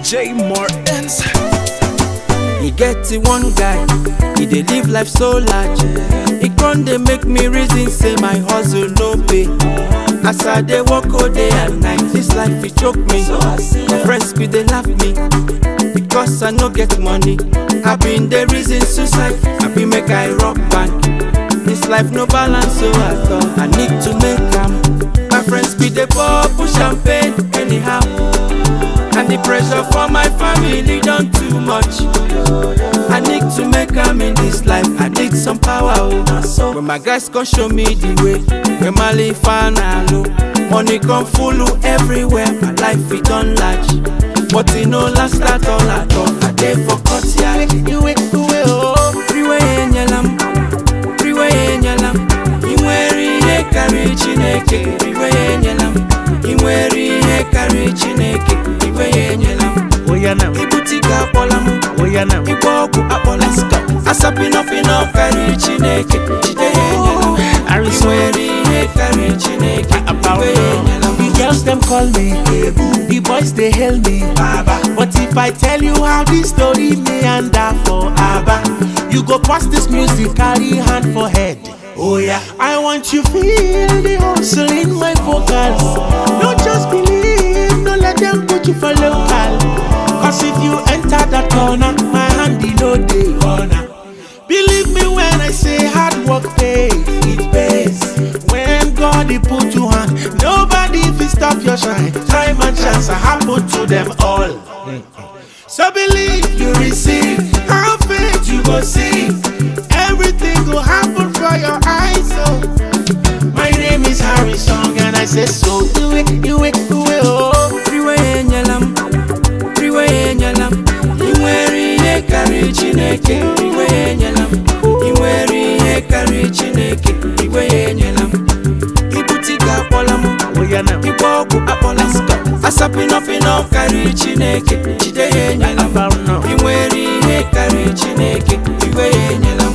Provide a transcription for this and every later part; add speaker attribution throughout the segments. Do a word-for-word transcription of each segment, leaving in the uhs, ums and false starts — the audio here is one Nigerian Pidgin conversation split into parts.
Speaker 1: J Martins.
Speaker 2: He get the one guy, he dey live life so large. He con dey make me reason say my hustle no pay. As I dey work all day and night, this life it choke me. My friends be dey laugh me because I no get money. I been dey reason suicide, I be make I rock bank. This life no balance, so I thought I need to make am. My friends be dey pop champagne anyhow, and the pressure for my family done too much. I need to make am in this life, I need some power. Oh. When my guys come show me the way, when my life low, money come full everywhere, my life it done large. But it no last at all at all. I dey for cut ya. You wait to way oh, freeway in yalam, freeway in yalam. Inweri he carry chineke, freeway in yalam. Inweri he carry chineke, freeway in yalam.
Speaker 3: Oyanam,
Speaker 2: Ibutika polamu,
Speaker 3: Oyanam,
Speaker 2: Iboku apolaska. Asapino pino carry chineke, chide yalam. Inweri he carry chineke, freeway in yalam.
Speaker 3: the girls them call me, the boys they hail me, Baba. But if I tell you how this story meander for Abba, you go pass this music, carry hand for head. Oh yeah, I want you feel the hustle in my vocals. Don't just believe, don't let them put you for local. Cause if you enter that corner, my hand in no day corner. Believe me when I say hard work pays, it pays. When God he put you on, nobody will stop your shine. Time and chance happen to them all. So believe you receive, have faith you go see. Everything will happen for your eyes. So my name is Harry Song and I say so. Do it, do it, do it, oh.
Speaker 2: Freeway in yalam, freeway in yalam. Inweri he carry chineke, freeway in yalam. Inweri he carry chineke, freeway in yalam. Ibutika polamu,
Speaker 3: Oyanam,
Speaker 2: Iboku apolaska. Asapino pino carry chineke, chide in yalam. Inweri he carry chineke, freeway in yalam.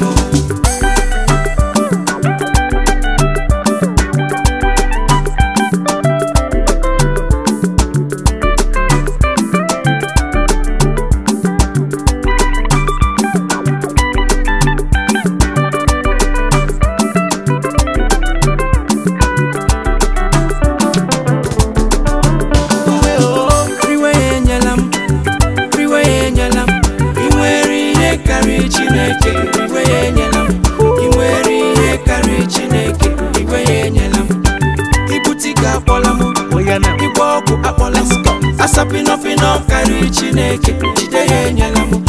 Speaker 2: Chineke, freeway in yalam. Inweri he carry chineke, freeway in yalam. Ibutika polamu,
Speaker 3: Oyanam,
Speaker 2: Iboku apolaska. Asapino pino carry chineke, chide in yalam.